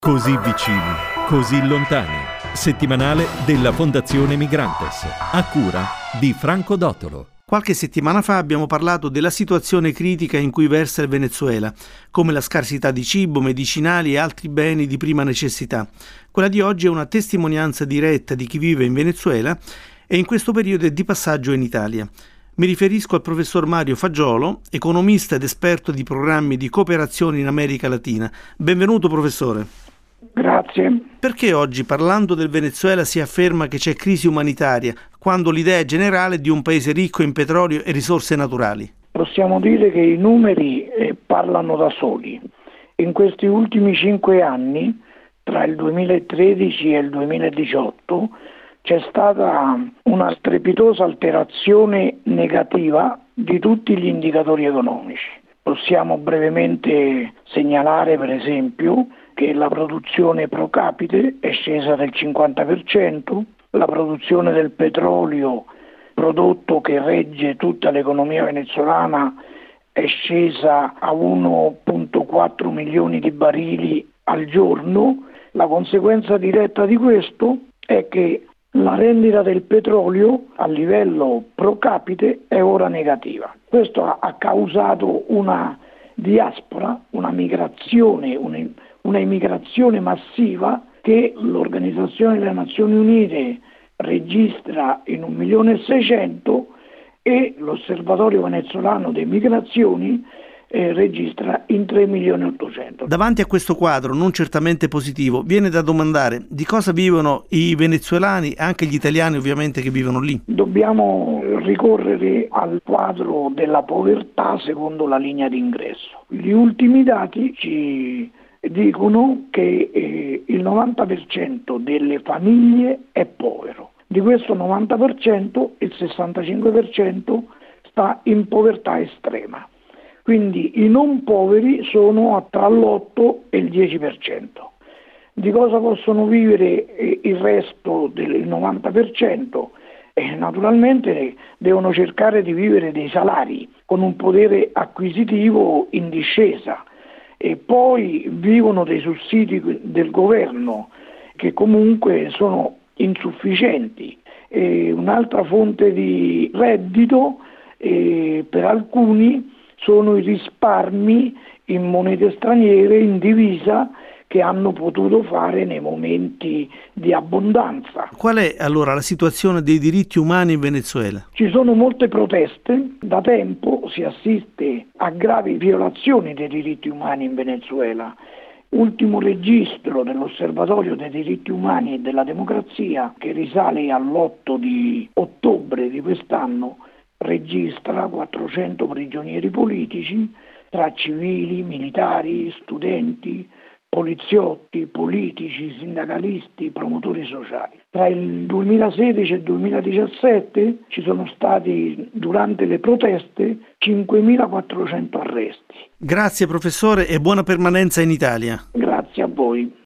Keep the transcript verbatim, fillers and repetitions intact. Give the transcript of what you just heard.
Così vicini, così lontani. Settimanale della Fondazione Migrantes, a cura di Franco Dotolo. Qualche settimana fa abbiamo parlato della situazione critica in cui versa il Venezuela, come la scarsità di cibo, medicinali e altri beni di prima necessità. Quella di oggi è una testimonianza diretta di chi vive in Venezuela e in questo periodo è di passaggio in Italia. Mi riferisco al professor Mario Fagiolo, economista ed esperto di programmi di cooperazione in America Latina. Benvenuto, professore. Grazie. Perché oggi, parlando del Venezuela, si afferma che c'è crisi umanitaria, quando l'idea è generale di un paese ricco in petrolio e risorse naturali? Possiamo dire che i numeri eh, parlano da soli. In questi ultimi cinque anni, tra il duemilatredici e il duemiladiciotto, c'è stata una strepitosa alterazione negativa di tutti gli indicatori economici. Possiamo brevemente segnalare, per esempio, che la produzione pro capite è scesa del cinquanta per cento, la produzione del petrolio, prodotto che regge tutta l'economia venezuelana, è scesa a uno virgola quattro milioni di barili al giorno. La conseguenza diretta di questo è che la rendita del petrolio a livello pro capite è ora negativa. Questo ha causato una diaspora, una migrazione, una, una immigrazione massiva che l'Organizzazione delle Nazioni Unite registra in un milione e seicento e l'Osservatorio Venezuelano delle Migrazioni eh, registra in tre milioni e ottocento. Davanti a questo quadro non certamente positivo, viene da domandare di cosa vivono i venezuelani e anche gli italiani ovviamente che vivono lì. Dobbiamo ricorrere al quadro della povertà secondo la linea d'ingresso. Gli ultimi dati ci dicono che eh, il novanta per cento delle famiglie è povero. Di questo novanta per cento il sessantacinque per cento sta in povertà estrema. Quindi i non poveri sono tra l'otto e il dieci per cento. Di cosa possono vivere eh, il resto del novanta per cento? Eh, naturalmente devono cercare di vivere dei salari con un potere acquisitivo in discesa. E poi vivono dei sussidi del governo che comunque sono insufficienti. E un'altra fonte di reddito eh, per alcuni sono i risparmi in monete straniere, in divisa, che hanno potuto fare nei momenti di abbondanza. Qual è allora la situazione dei diritti umani in Venezuela? Ci sono molte proteste, da tempo si assiste a gravi violazioni dei diritti umani in Venezuela. Ultimo registro dell'Osservatorio dei diritti umani e della democrazia, che risale all'otto di ottobre di quest'anno, registra quattrocento prigionieri politici tra civili, militari, studenti, poliziotti, politici, sindacalisti, promotori sociali. Tra il duemilasedici e il duemiladiciassette ci sono stati, durante le proteste, cinquemilaquattrocento arresti. Grazie professore e buona permanenza in Italia. Grazie a voi.